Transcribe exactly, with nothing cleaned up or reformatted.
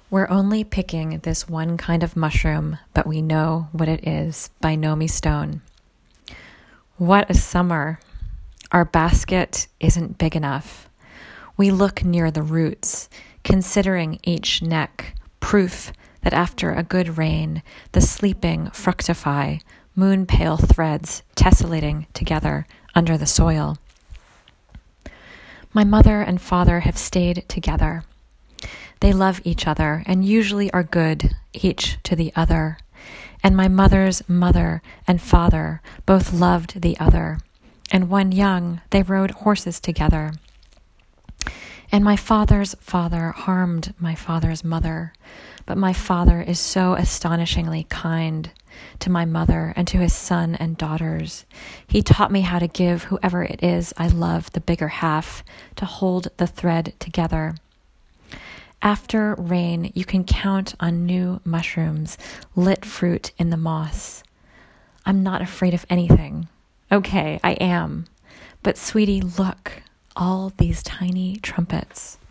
We're only picking this one kind of mushroom, but we know what it is by Nomi Stone. What a summer. Our basket isn't big enough. We look near the roots, considering each neck, proof that after a good rain, the sleeping fructify, moon-pale threads tessellating together under the soil. My mother and father have stayed together. They love each other and usually are good, each to the other. And my mother's mother and father both loved the other. And when young, they rode horses together. And my father's father harmed my father's mother. But my father is so astonishingly kind to my mother and to his son and daughters. He taught me how to give whoever it is I love the bigger half, to hold the thread together. After rain, you can count on new mushrooms, lit fruit in the moss. I'm not afraid of anything. Okay, I am. But sweetie, look, all these tiny trumpets.